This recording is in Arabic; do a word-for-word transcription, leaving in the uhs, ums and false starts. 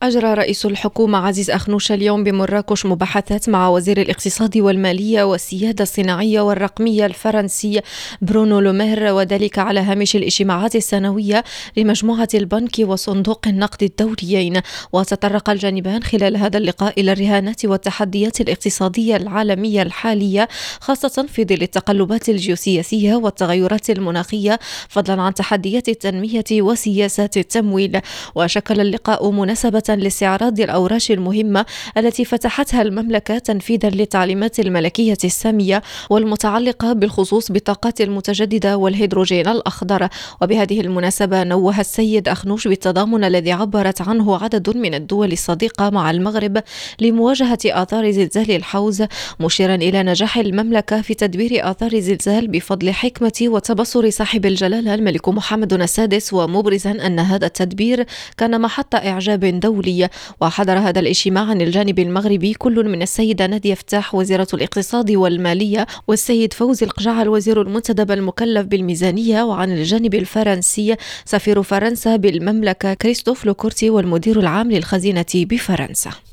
أجرى رئيس الحكومة عزيز أخنوش اليوم بمراكش مباحثات مع وزير الاقتصاد والمالية والسيادة الصناعية والرقمية الفرنسي برونو لومير، وذلك على هامش الاجتماعات السنوية لمجموعة البنك وصندوق النقد الدوليين. وتطرق الجانبان خلال هذا اللقاء إلى الرهانات والتحديات الاقتصادية العالمية الحالية، خاصة في ظل التقلبات الجيوسياسية والتغيرات المناخية، فضلا عن تحديات التنمية وسياسات التمويل. وشكل اللقاء مناسبة لاستعراض الأوراش المهمة التي فتحتها المملكة تنفيذا للتعليمات الملكية السامية والمتعلقة بالخصوص بالطاقات المتجددة والهيدروجين الأخضر. وبهذه المناسبة نوه السيد أخنوش بالتضامن الذي عبرت عنه عدد من الدول الصديقة مع المغرب لمواجهة آثار زلزال الحوز، مشيرا إلى نجاح المملكة في تدبير آثار الزلزال بفضل حكمة وتبصر صاحب الجلالة الملك محمد السادس، ومبرزا أن هذا التدبير كان محط إعجاب دولي. وحضر هذا الاجتماع عن الجانب المغربي كل من السيدة نادية فتاح وزيرة الاقتصاد والمالية، والسيد فوزي القجع الوزير المنتدب المكلف بالميزانية، وعن الجانب الفرنسي سفير فرنسا بالمملكة كريستوف لوكورتي والمدير العام للخزينة بفرنسا.